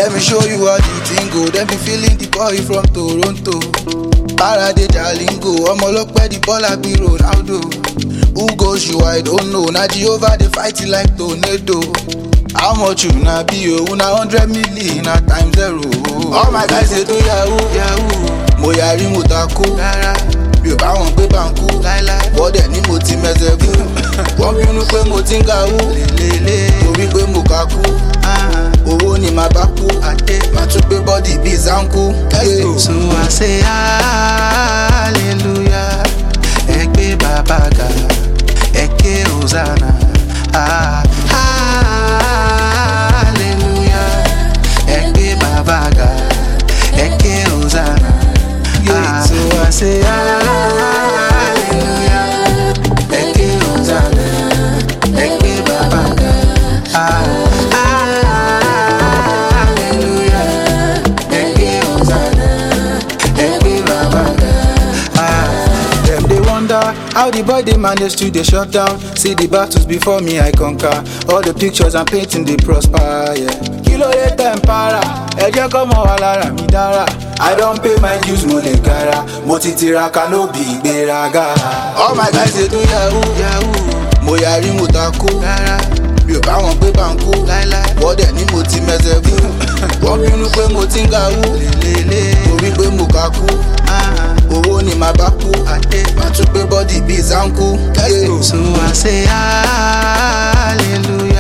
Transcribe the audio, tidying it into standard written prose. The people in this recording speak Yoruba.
let me show you how the thing go. Them be feeling the boy from Toronto. Parade Jalingo, Omolope the baller be Ronaldo. Who goes you, I don't know. Na Jehovah they fight it like tornado. How much you na be yo? Una 100 million na times 0. All my guys they do yahoo, yahoo. Mo yari mo tako, bí o bá wọn gbé báńkú, bọ́dẹ̀ ní mo ti mẹ́sẹ̀gù. Wọ́n bínú pé mo ti ń gawú, torí pé mo kà kú. Owó ni màá bá kú, màá tún gbé bọ́dì bíi zanku. So I say hallelujah, ẹ gbé bàbá ga, ẹ ké Hosanna. Hallelujah, ẹ gbé bàbá ga, ẹ ké Hosanna. So I say hallelujah, ẹ ké Hosanna, ẹ gbé bàbá ga. How the boy they manage to they shut down. See the battles before me I conquer. All the pictures I'm painting they prosper, yeah. Kilo ye tempara, eje komo wa lara mi dara. I don't pay my dues mo le gara. Mo ti tiraka no bi ìgbéraga. All my guys they do yahoo, yahoo. Mo yari mo tako, bí o bá wọn gbé báńkú, bọ́dẹ̀ ní mo ti mẹ́sẹ̀gù. Wọ́n bínú pé mo ti ń gawú, torí pé mo kà kú. Owó ni màá bá kú, màá tún gbé bọ́dì bíi zanku. So I say hallelujah.